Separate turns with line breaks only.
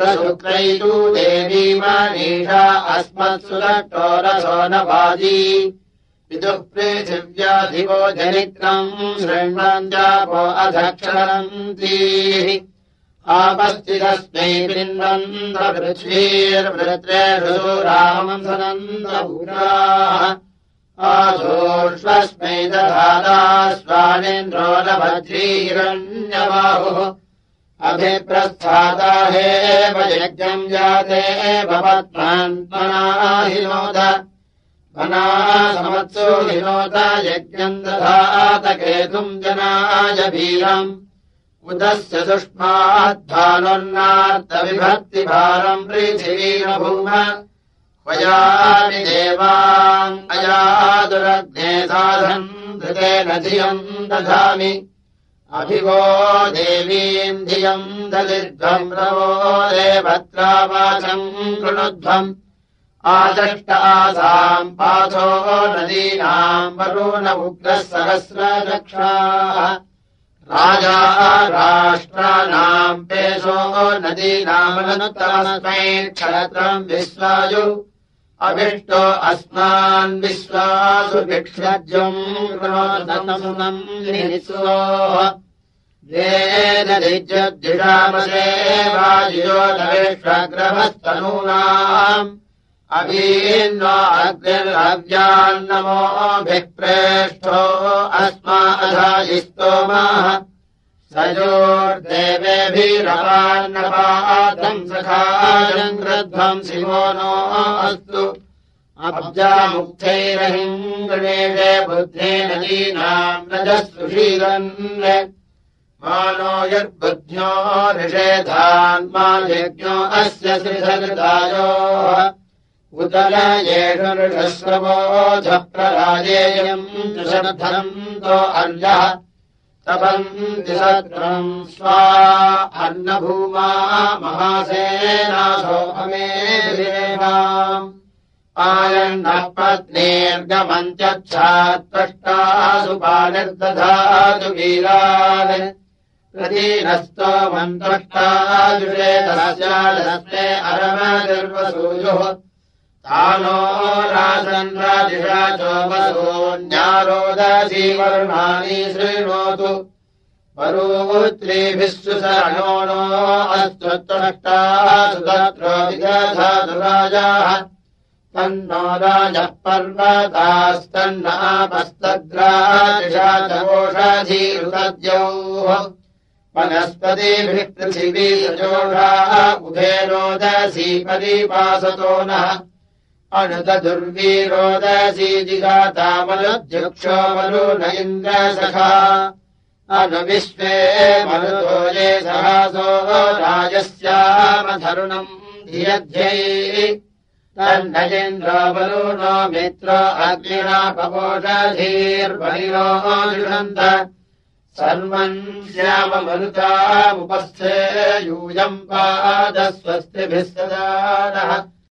प्रशुक्रैतु देवी मनीषा अस्मत्सु दक्षोरसो न वाजी विदुः पृथिव्याधिपो जनित्रम् शृण्वन्त्यापो अधक्षरन्तीः आपस्थितस्मै पिन्वन्तपृथ्वीर्वृत्रेषु रामसनन्दभूराः आधोष्वस्मै दधाता स्वानेन्द्रो न भद्रीरण्यबाहुः अभिप्रस्थाता हेव यज्ञम् जाते भवत्मान्त्मना हिनोद मनासमत्सु हिनोद यज्ञम् दधात केतुम् जनाय वीरम् उदस्य सुष्माद्भानुर्नार्तविभक्तिभारम् पृथिवीरभूम वयामि देवाम् अयादुरग्ने साधन् धृतेन धियम् दधामि अभिवो देवीम् धियम् दलिध्वम् रवो देवत्रावाचम् कृणुध्वम् आचष्ट आसाम् पाथो नदीनाम् वरुण उग्रः सहस्रचक्षाः राजा राष्ट्राणाम् पेशो नदीनामनुतमस्मै क्षत्रम् विश्वायु अभिष्टो अस्मान् विश्वासु भिक्षज्यम् कृणोदनम् निःस्वोः वेददिज्यद्दिशामसे वाजियो नवेष्वग्रभस्तनूनाम् अभीन्वा अग्निर्हव्यान्नमोभिः प्रेष्ठो अस्माधायिस्तोमः सयोर्देवेभिरपान्नपादम् सखायम् कृध्वम् शिवो नो अस्तु अब्जामुक्थैरहिम् गणेशे बुद्धे नदीनाम् रजःसुषीरन् मानो यद्बुद्ध्यो ऋषेधान्मा यज्ञो अस्य श्रीधृतायोः उदलयेषु ऋषस्रवोऽधः प्रराजेयम् शरधरन्तो अर्यः तपन्ति सत्रम् स्वा अन्नभूमा महासेनासो अमेभिरेवाम् आयन्नः पत्नीर्गमन्त्यच्छात्पष्टासु पानिर्दधातु वीरान् प्रतीनस्तोमन्तष्टाजुषेतस्यादस्ते अरमनिर्वसूयुः तानो राजन् राजिषाचो वसून्यारोदसी वर्णानि शृणोतु वरूत्रीभिः सुसरणो नो अस्त्वष्टासु तत्रो विदधातु राजाः तन्नो राजः पर्वतास्तन्नापस्तग्राजिषाचोषधीरुतद्यौः वनस्पतिभिः पृथिवी सजोषाः उभे रोदसी परिपासतो नः अनुदुर्वीरोदसी जिगातामनुद्युक्षो वरुण इन्द्रसखा अनुविश्वे मरुतो ये सहसो राजस्यामधरुणम् धियध्यै तन्नयेन्द्रो वरुणो मित्रो अग्निरापवोषधीर्बलिनो जुषन्त सर्वम् श्याममरुतामुपस्थे यूयम् पादस्वस्तिभिः सदा नः